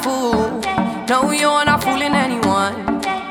fool. No, you're not fooling anyone.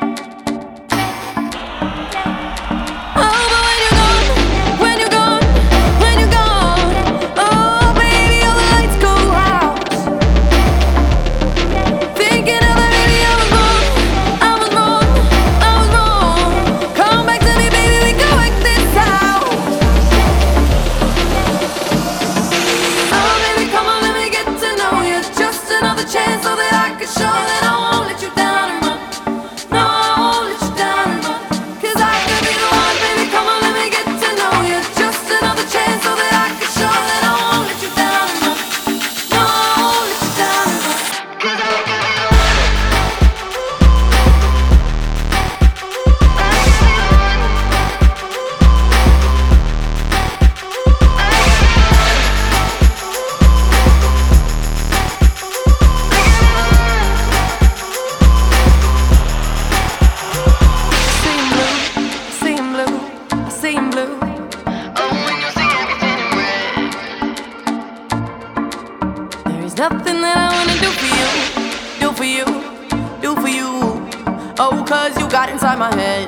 Nothing that I wanna do for you, do for you, do for you. Oh, 'cause you got inside my head.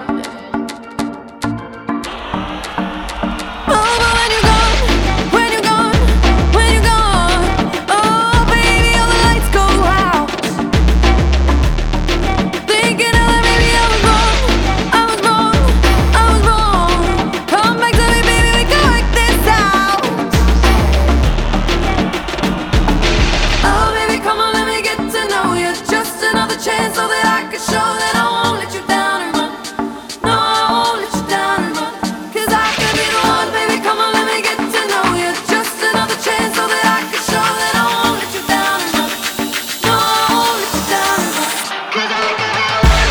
Oh, but when you're gone, when you're gone, when you're gone, oh, baby, all the lights go out. Thinking of that, maybe I was wrong, I was wrong, I was wrong. Come back to me, baby, we can work this out. Oh, baby, come on, let me get to know you. Just another chance so that I can show that I won't let you down and run. No, I won't let you down and run. 'Cause I can be the one, baby, come on, let me get to know you. Just another chance so that I can show that I won't let you down and run. No, I won't let you down and run. 'Cause I can be the one.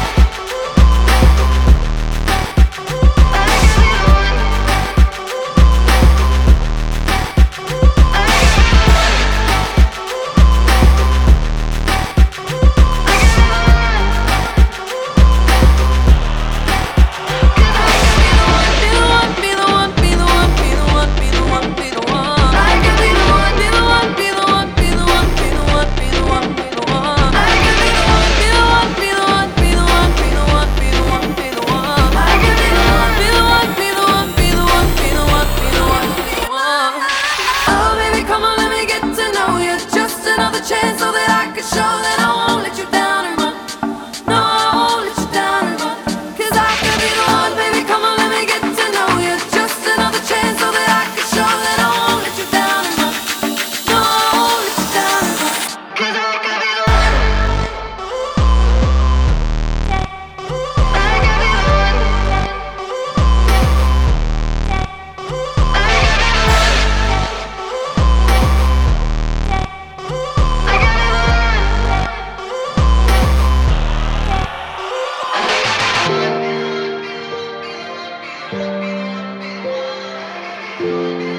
Chance so that I can show that I won't let you down and run. No, I won't let you down and run. 'Cause I can be the one, baby, come on, let me get to know you. Just another chance so that I can show that I won't let you down and run. No, I won't let you down and run. 'Cause I can be the one. I can be the one. I can be the one.